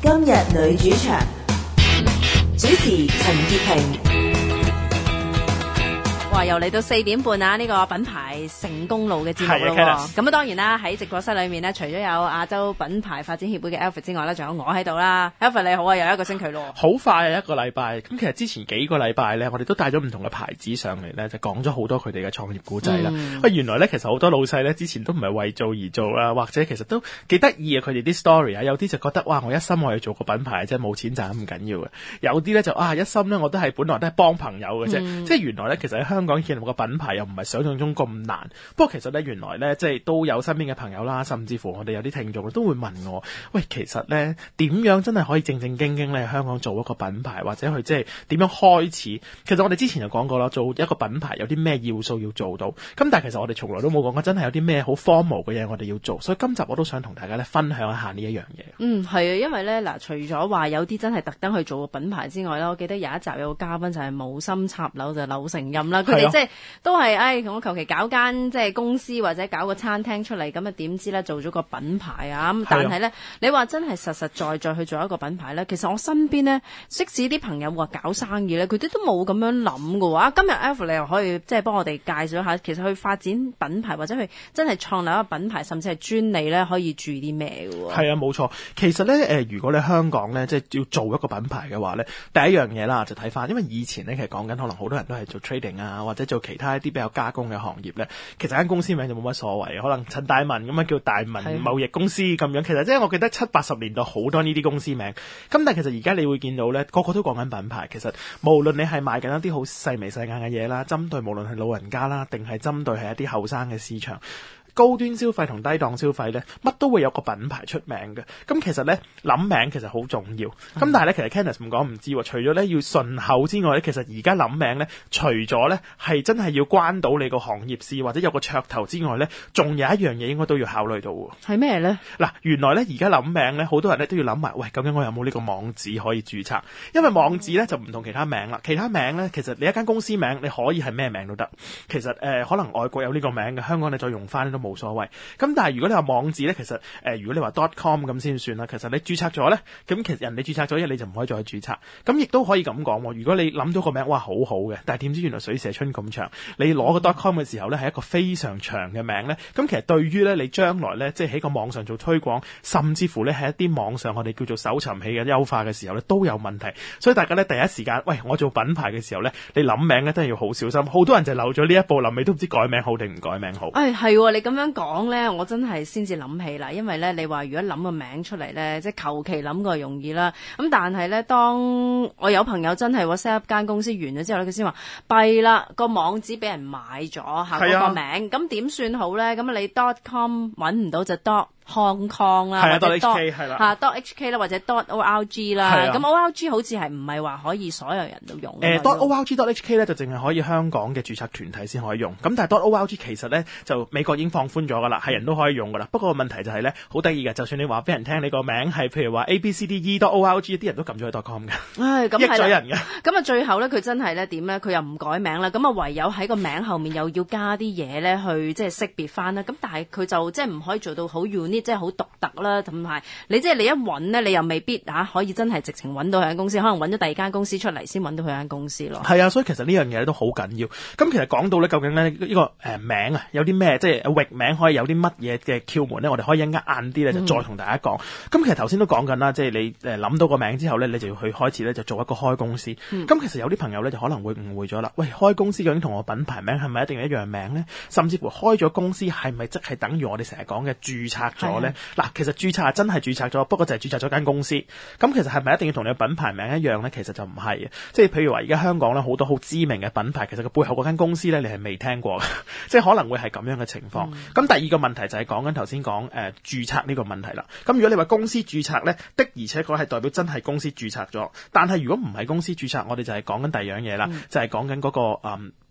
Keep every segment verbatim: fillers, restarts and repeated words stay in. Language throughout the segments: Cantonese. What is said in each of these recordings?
今日女主場，主持陳潔平。 哇！又嚟到四點半啊！呢、這個品牌成功路嘅節目咯。咁啊，當然啦，喺直播室裏面呢，除咗有亞洲品牌發展協會嘅 Alfred 之外呢，仲有我喺度啦。Alfred 你好啊，又一個星期咯。 好快啊，一個禮拜。咁其實之前幾個禮拜呢，我哋都帶咗唔同嘅牌子上嚟呢，就講咗好多佢哋嘅創業故仔啦。喂、嗯，原來呢，其實好多老細呢，之前都唔係為做而做啦，或者其實都幾得意啊。佢哋啲 story 啊，有啲就覺得哇，我一心我要做個品牌，即係冇錢賺咁緊要嘅。有啲呢，就啊，一心呢，我都係本來都係幫朋友嘅啫。嗯、即係原來呢，其實喺香港建立個品牌又唔係想象中咁難，不過其實咧原來咧即係都有身邊嘅朋友啦，甚至乎我哋有啲聽眾都會問我，喂，其實咧點樣真係可以正正經經咧喺香港做一個品牌，或者去即係點樣開始？其實我哋之前就講過啦，做一個品牌有啲咩要素要做到，咁但係其實我哋從來都冇講過真係有啲咩好荒謬嘅嘢我哋要做，所以今集我都想同大家咧分享一下呢一樣嘢。 嗯，係啊，因為咧嗱，除咗話有啲真係特登去做個品牌之外咧，我記得有一集有個嘉賓就係無心插柳就柳成蔭啦，佢哋即係都係，唉、哎，我求其搞間即係公司或者搞個餐廳出嚟，咁啊點知咧做咗個品牌啊？咁但係咧，你話真係實實在在去做一個品牌咧，其實我身邊咧，即使啲朋友話搞生意咧，佢哋都冇咁樣諗嘅話，今日 Alfred 你又可以即係幫我哋介紹一下，其實去發展品牌或者去真係創立一個品牌，甚至係專利咧，可以注意啲咩嘅？ 係啊，冇錯。其實咧，誒、呃，如果你香港咧，即係要做一個品牌嘅話咧，第一樣嘢啦，就睇翻，因為以前咧，其實講緊可能好多人都係做 trading 啊，或者做其他一啲比較加工嘅行業咧，其實間公司名就冇乜所謂，可能陳大文咁樣叫大文貿易公司咁樣。其實即係我記得七八十年代好多呢啲公司名，咁但係其實而家你會見到咧，個個都講緊品牌。其實無論你係賣緊一啲好細微細眼嘅嘢啦，針對無論係老人家啦，定係針對係一啲後生嘅市場。高端消費同低檔消費咧，乜都會有個品牌出名嘅。咁其實咧諗名其實好重要。咁、嗯、但係咧，其實 Candice 唔講唔知喎。除咗咧要順口之外咧，其實而家諗名咧，除咗咧係真係要關到你個行業事或者有個噱頭之外咧，仲有一樣嘢應該都要考慮到喎。 係咩咧？嗱， 原來咧而家諗名咧，好多人咧都要諗埋，喂，究竟我有冇呢個網址可以註冊？因為網址咧就唔同其他名啦。其他名咧，其實你一間公司名你可以係咩名都得。其實誒、呃，可能外國有呢個名嘅，香港你再用翻都冇所謂。咁但係如果你話網址咧，其實誒、呃，如果你話 .com 咁先算啦。其實你註冊咗咧，咁其實人哋註冊咗嘢，你就唔可以再註冊。咁亦都可以咁講，如果你諗到個名，哇，好好嘅，但係點知原來水蛇春咁長，你攞個 .com 嘅時候咧，係一個非常長嘅名咧。咁其實對於咧你將來咧，即係喺個網上做推廣，甚至乎咧喺一啲網上我哋叫做搜尋器嘅優化嘅時候咧，都有問題。所以大家咧第一時間，喂，我做品牌嘅時候咧，你諗名咧真係要好小心。好多人就漏咗呢一步，臨尾都唔知改名好定唔改名好。 誒係，你咁樣講咧。我真係先至諗起啦，因為咧你話如果諗個名出嚟咧，即係求其諗個容易啦。咁但係咧，當我有朋友真係 set up 間公司完咗之後咧，佢先話弊啦，個網址俾人買咗下嗰個名，咁點算好咧？咁你 .com 揾唔到就 dot Hong Kong 啦，或者 dot 嚇 dot H K 啦，或者 dot O R G 啦。咁 O R G 好似係唔係話可以所有人都用？ 誒 dot O R G dot H K 咧就淨係可以香港嘅註冊團體先可以用。咁但係 dot O R G 其實咧就美國已經放寬咗㗎啦，係人都可以用㗎啦。不過問題就係咧好得意嘅，就算你話俾人聽你個名係譬如話 A B C D E dot O R G， 啲人都撳咗去 dot com 嘅。 唉，咁係啦。益咗人嘅。 咁啊最後咧佢真係咧點咧？佢又唔改名啦。咁啊唯有喺個名後面又要加啲嘢咧去即係識別翻啦。咁但係佢就即係唔可以做到好 unique，即係好獨特啦。同埋你即係你一揾咧，你又未必嚇、啊、可以真係直情揾到佢間公司，可能揾咗第二間公司出嚟先揾到佢間公司咯。 係啊，所以其實呢樣嘢都好緊要。咁其實講到咧，究竟咧呢、呢個誒、呃、名啊，有啲咩即係域名可以有啲乜嘢嘅竅門咧？我哋可以一陣間晏啲咧就再同大家講。咁、嗯、其實頭先都講緊啦，即係你誒諗到個名之後咧，你就要去開始咧就做一個開公司。咁、嗯、其實有啲朋友咧就可能會誤會咗啦。喂，開公司究竟同我品牌名係咪一定一樣名咧？甚至乎開咗公司係咪即係等於我哋成日講嘅註冊咗咧？嗱，其實註冊真係註冊咗，不過就係註冊咗間公司。咁其實係咪一定要同你嘅品牌名一樣咧？其實就唔係嘅。即係譬如話，而家香港咧好多好知名嘅品牌，其實個背後嗰間公司咧，你係未聽過嘅，即係可能會係咁樣嘅情況。咁、嗯、第二個問題就係講緊頭先講誒註冊呢個問題啦。咁如果你話公司註冊咧，的而且確係代表真係公司註冊咗。但係如果唔係公司註冊，我哋就係講緊第二樣嘢啦，嗯、就係講緊嗰個誒。嗯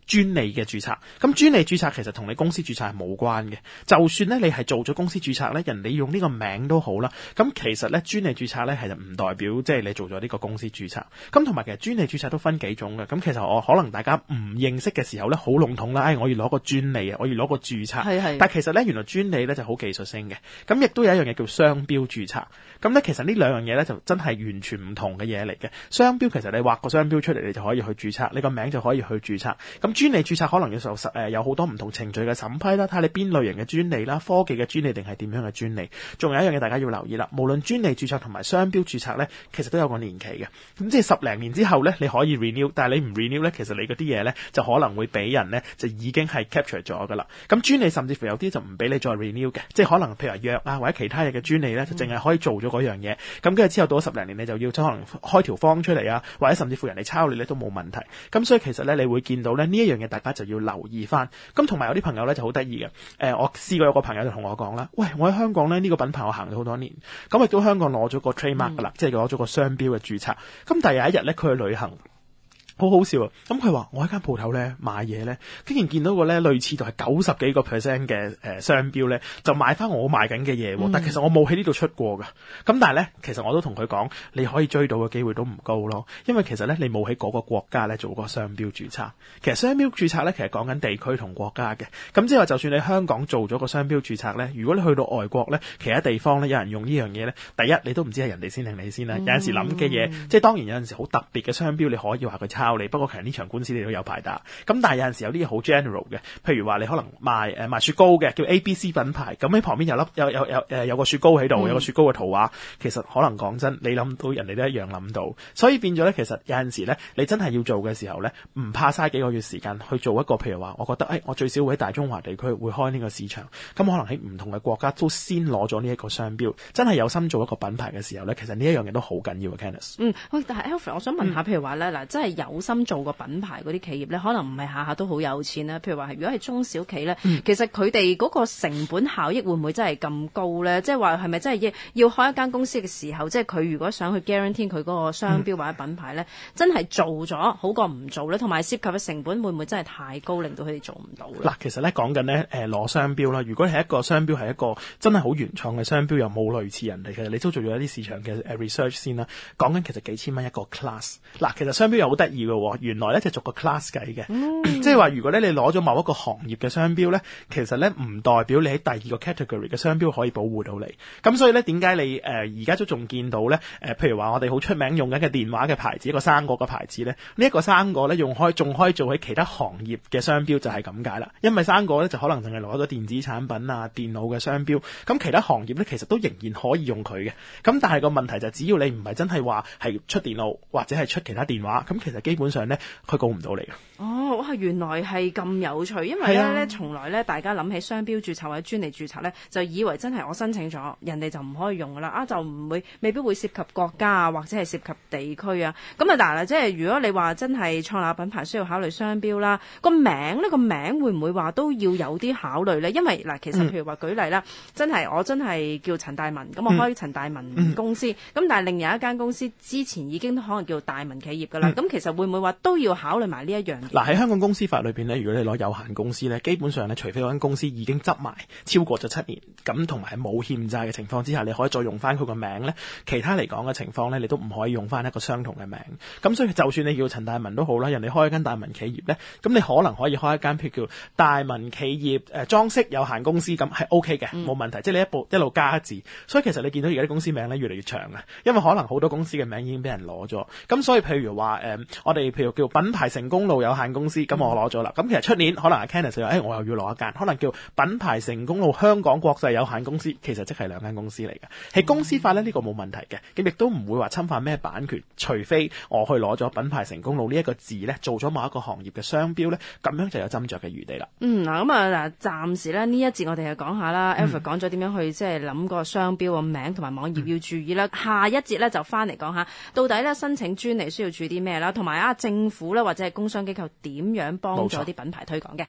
專利嘅註冊。咁專利註冊其實同你公司註冊係冇關嘅，就算咧你係做咗公司註冊咧，人哋用呢個名都好啦。咁其實咧專利註冊咧係唔代表即係你做咗呢個公司註冊。咁同埋其實專利註冊都分幾種嘅。咁其實我可能大家唔認識嘅時候咧，好籠統啦，哎，我要攞個專利啊，我要攞個註冊。 係係。 但其實咧，原來專利咧就好技術性嘅。咁亦都有一樣嘢叫商標註冊。咁咧其實呢兩樣嘢咧就真係完全唔同嘅嘢嚟嘅。商標其實你畫個商標出嚟，你就可以去註冊，你個名就可以去註冊。咁專利註冊可能要受實誒有好多唔同程序嘅審批啦，睇下你邊類型嘅專利啦，科技嘅專利定係點樣嘅專利。仲有一樣嘢大家要留意啦，無論專利註冊同埋商標註冊咧，其實都有個年期嘅。咁即係十零年之後咧，你可以 renew， 但係你唔 renew 咧，其實你嗰啲嘢咧就可能會俾人咧就已經係 capture 咗噶啦。咁專利甚至乎有啲就唔俾你再 renew 嘅，即係可能譬如話藥啊或者其他嘢嘅專利咧，就淨係可以做咗嗰樣嘢。咁跟住之後到咗十零年，你就要可能開條方出嚟啊，或者甚至乎人哋抄你咧都冇問題。咁所以其實咧，你會見到咧呢一樣嘢，大家就要留意翻。咁同埋有啲朋友咧就好得意嘅，誒、呃，我試過有個朋友就同我講啦，喂，我喺香港咧呢、這個品牌我行咗好多年，咁亦都香港攞咗個 trademark 噶啦，嗯、即係攞咗個商標嘅註冊。咁但係有一日咧，佢去旅行。好好笑啊！咁佢話我喺間鋪頭咧買嘢咧，竟然見到個咧類似度係九十幾個 percent 嘅誒商標咧，就買翻我賣緊嘅嘢。嗯、但其實我冇喺呢度出過噶。咁但係咧，其實我都同佢講，你可以追到嘅機會都唔高咯。因為其實咧，你冇喺嗰個國家咧做過商標註冊。其實商標註冊咧，其實講緊地區同國家嘅。咁即係話，就算你香港做咗個商標註冊咧，如果你去到外國咧，其他地方咧有人用呢樣嘢咧，第一你都唔知係人哋先定你先啦。嗯、有陣時諗嘅嘢，即係當然有陣時好特別嘅商標，你可以話佢抄。不過其實呢場官司你都有排打，咁但係有陣時有啲嘢好 general 嘅，譬如話你可能賣誒、呃、賣雪糕嘅，叫 A B C 品牌，咁喺旁邊有粒有有有誒有個雪糕喺度，嗯、有個雪糕嘅圖畫，其實可能講真，你諗到人哋都一樣諗到，所以變咗咧，其實有陣時咧，你真係要做嘅時候咧，唔怕嘥幾個月時間去做一個，譬如話，我覺得誒、哎，我最少會喺大中華地區會開呢個市場，咁可能喺唔同嘅國家都先攞咗呢一個商標，真係有心做一個品牌嘅時候咧，其實呢一樣嘢都好緊要嘅 Candice。 嗯，喂，但係 Alfred，我想問下，嗯、譬如話咧，嗱，真係有心做個品牌嗰啲企業咧，可能唔係下下都好有錢啦。譬如話，如果係中小企咧，嗯、其實佢哋嗰個成本效益會唔會真係咁高咧？即係話係咪真係要要開一間公司嘅時候，即係佢如果想去 guarantee 佢嗰個商標或者品牌咧，嗯、真係做咗好過唔做咧？同埋涉及嘅成本會唔會真係太高，令到佢哋做唔到咧？嗱， 其實咧講緊咧誒攞商標啦，如果係一個商標係一個真係好原創嘅商標，又冇類似人哋嘅，你都做咗一啲市場嘅 research 先啦。講緊其實幾千蚊一個 class。嗱，其實商標又好得意嘅，原來咧就逐個 class 計嘅，嗯、即係話如果咧你攞咗某一個行業嘅商標咧，其實咧唔代表你喺第二個 category 嘅商標可以保護到你。咁所以咧點解你誒而家都仲見到咧誒、呃，譬如話我哋好出名用緊嘅電話嘅牌子，一個生果嘅牌子咧，呢、這、一個生果咧用開仲可以做喺其他行業嘅商標，就係咁解啦。因為生果咧就可能淨係攞咗電子產品啊、電腦嘅商標，咁其他行業咧其實都仍然可以用佢嘅。咁但係個問題就係只要你唔係真係話係出電腦或者係出其他電話，咁其實基本上咧佢告唔到你嘅。 哦，哇！原來係咁有趣，因為咧咧，從來咧，大家諗起商標註冊或者專利註冊咧，就以為真係我申請咗，人哋就唔可以用噶啦，啊就唔會，未必會涉及國家啊，或者係涉及地區啊。咁啊嗱，即係如果你話真係創立品牌需要考慮商標啦，個名呢個名會唔會話都要有啲考慮咧？因為嗱，其實譬如話舉例啦，嗯、真係我真係叫陳大文，咁我開陳大文公司，咁、嗯、但係另有一間公司之前已經可能叫大文企業噶啦，咁、嗯、其實會唔會話都要考慮埋呢一樣？ 嗱，喺香港公司法裏邊咧，如果你攞有限公司咧，基本上咧，除非嗰間公司已經執埋超過咗七年，咁同埋冇欠債嘅情況之下，你可以再用翻佢個名咧。其他嚟講嘅情況咧，你都唔可以用翻一個相同嘅名。咁所以就算你叫陳大文都好啦，人哋開一間大文企業咧，咁你可能可以開一間譬如叫大文企業誒裝飾有限公司，咁係 O K 嘅，冇、嗯、問題。即係你一步一路加字，所以其實你見到而家啲公司名咧越嚟越長啊，因為可能好多公司嘅名已經俾人攞咗。咁所以譬如話誒、呃，我哋譬如叫品牌成功路有限公司，咁我攞咗啦。咁其實出年可能阿 Candice 就話，誒，我又要攞一間，可能叫品牌成功路香港國際有限公司，其實即係兩間公司嚟嘅。喺公司法咧，呢、這個冇問題嘅，咁亦都唔會話侵犯咩版權，除非我去攞咗品牌成功路呢一個字咧，做咗某一個行業嘅商標咧，咁樣就有斟酌嘅餘地啦。嗯，嗱，咁啊嗱，暫時咧呢一節我哋就講下啦 Alfred 講咗點樣去即係諗個商標個名同埋網頁要注意啦。嗯、下一節咧就翻嚟講下，到底咧申請專利需要注意啲咩啦，同埋啊政府咧或者係工商機構點樣幫助啲品牌推廣嘅。